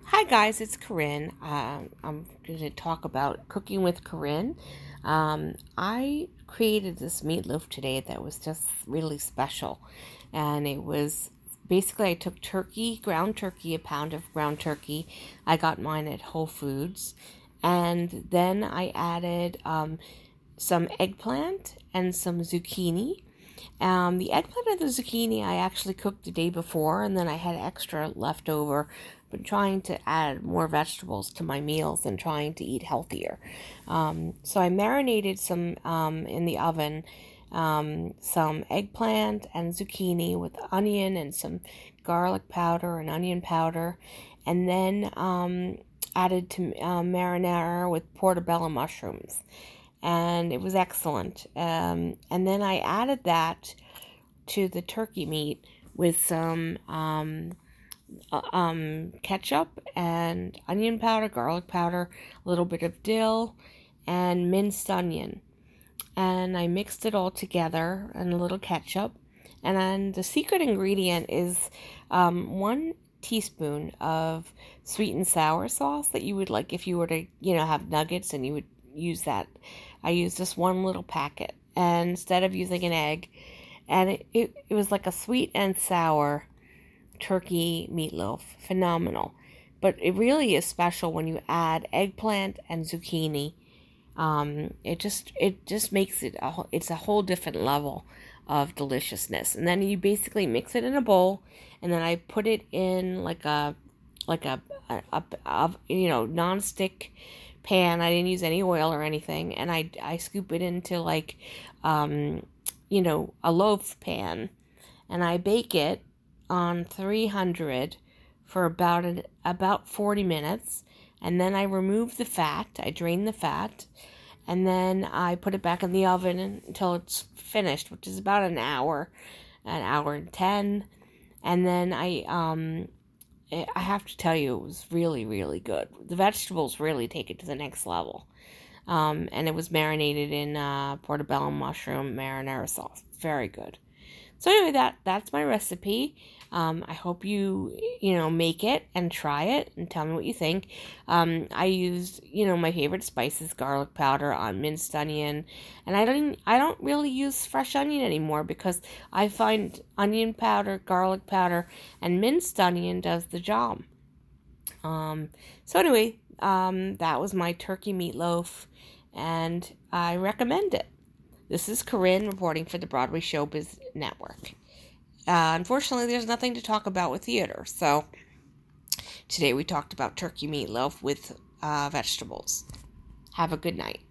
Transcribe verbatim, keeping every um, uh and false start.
Hi guys, it's Corinne. Um, I'm going to talk about cooking with Corinne. Um, I created this meatloaf today that was just really special, and it was basically I took turkey, ground turkey, a pound of ground turkey. I got mine at Whole Foods, and then I added um, some eggplant and some zucchini. Um, the eggplant and the zucchini I actually cooked the day before, and then I had extra left over. Been trying to add more vegetables to my meals and trying to eat healthier. Um, so I marinated some um, in the oven, um, some eggplant and zucchini with onion and some garlic powder and onion powder, and then um, added to uh, marinara with portobello mushrooms, and it was excellent. Um, and then I added that to the turkey meat with some um, uh, um, ketchup and onion powder, garlic powder, a little bit of dill, and minced onion. And I mixed it all together and a little ketchup. And then the secret ingredient is um, one teaspoon of sweet and sour sauce that you would like if you were to, you know, have nuggets and you would use that. I used this one little packet, and instead of using an egg, and it, it, it was like a sweet and sour turkey meatloaf. Phenomenal. But it really is special when you add eggplant and zucchini. Um, it just it just makes it a, it's a whole different level of deliciousness. And then you basically mix it in a bowl, and then I put it in like a like a, a, a, a you know non-stick pan. I didn't use any oil or anything, and I I scoop it into like um, you know a loaf pan, and I bake it on three hundred for about an, about forty minutes, and then I remove the fat. I drain the fat, and then I put it back in the oven until it's finished, which is about an hour, an hour and ten. And then I um I have to tell you, it was really, really good. The vegetables really take it to the next level. Um, and it was marinated in uh, portobello mushroom marinara sauce. Very good. So anyway, that that's my recipe. Um, I hope you you know make it and try it and tell me what you think. Um, I used you know my favorite spices: garlic powder, on minced onion, and I don't I don't really use fresh onion anymore because I find onion powder, garlic powder, and minced onion does the job. Um, so anyway, um, that was my turkey meatloaf, and I recommend it. This is Corinne reporting for the Broadway Showbiz Network. Uh, unfortunately, there's nothing to talk about with theater, so today we talked about turkey meatloaf with uh, vegetables. Have a good night.